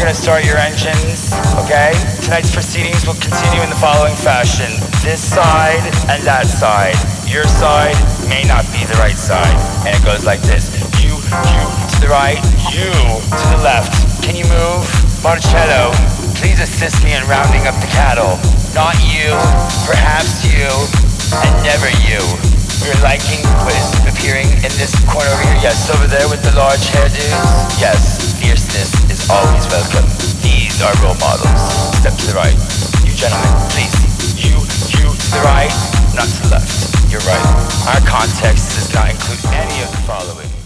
gonna start your engines, okay? Tonight's proceedings will continue in the following fashion. This side and that side. Your side may not be the right side. And it goes like this. You to the right, you to the left. Can you move? Marcello, please assist me in rounding up the cattle. Not you, perhaps you, and never you. You're liking what is appearing in this corner over here? Yes, over there with the large hairdos? Yes, fierceness is always welcome. These are role models. Step to the right. You gentlemen, please. You to the right, not to the left. You're right. Our context does not include any of the following.